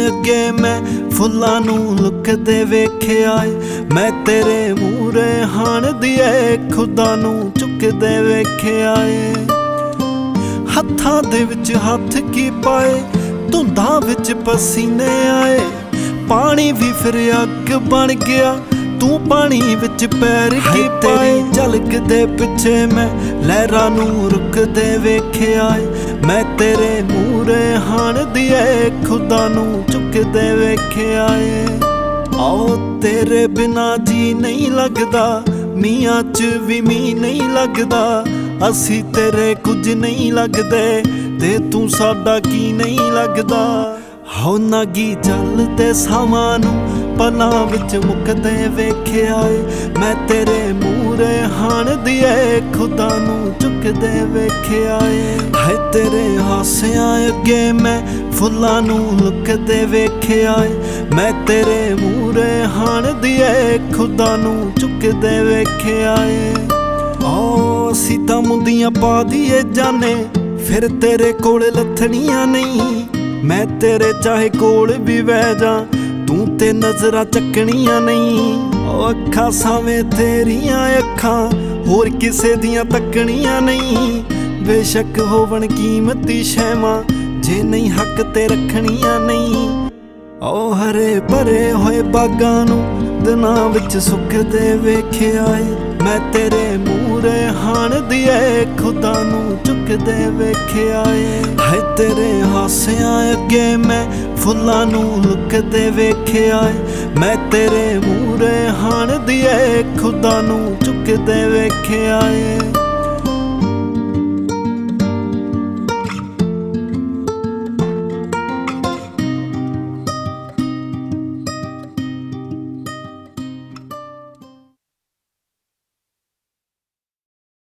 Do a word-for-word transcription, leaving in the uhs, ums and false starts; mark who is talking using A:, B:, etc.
A: अगे मैं फुल्लां नूं लुकदे वेखिया ए। मैं तेरे मूहरे हाण दिए खुदा नूं चुकदे वेखिया ए। हत्थां दे विच हत्थ की पाए, धुंधां विच पसीने आए। पानी भी फिर अग बन गया, तू पानी विच पैर की पाए। झलक दे पिछे मैं लहरां नूं रुकदे वेखिया ए। मैं तेरे मूहरे हाण दिए खुदा नूं चुकदे वेखिया ए। आओ तेरे बिना जी नहीं लगदा, मियां च भी मी नहीं लगदा। असी तेरे कुछ नहीं लगदे, ते तू साडा की नहीं लगदा। हो नागी चलते सावां नूं पलां विच मुकदे वेखिया ए। मैं तेरे मूहरे हाण दिए खुदा नूं चुकदे वेखिया ए। हाय तेरे हासियां अगे मैं फुल्लां नूं लुकदे वेखिया ए। मैं तेरे मूहरे हाण दिए खुदा नूं चुकदे वेखिया ए। ओ असीं तां मुंदियां पा दीए जाने, फिर तेरे कोल लथणियां नहीं। मैं तेरे चाहे कोल भी बह जा, तू ते नजरां चकणियां नहीं। ओ अखां सावें तेरियां अखां, होर किसे दियां तकणियां नहीं। बेशक होवन कीमती शैवां, जे नहीं हक ते रखणियां नहीं। ओ हरे भरे होए बागां नूं दिनां विच सुकदे वेखिया ए। मैं तेरे मूहरे हाण दिए खुदा नूं चुकदे वेखिया ए। हाय तेरे हासियां अगे मैं फुल्लां नूं लुकदे वेखिया ए। मैं तेरे मूहरे हाण दिए खुदा नूं चुकदे वेखिया ए।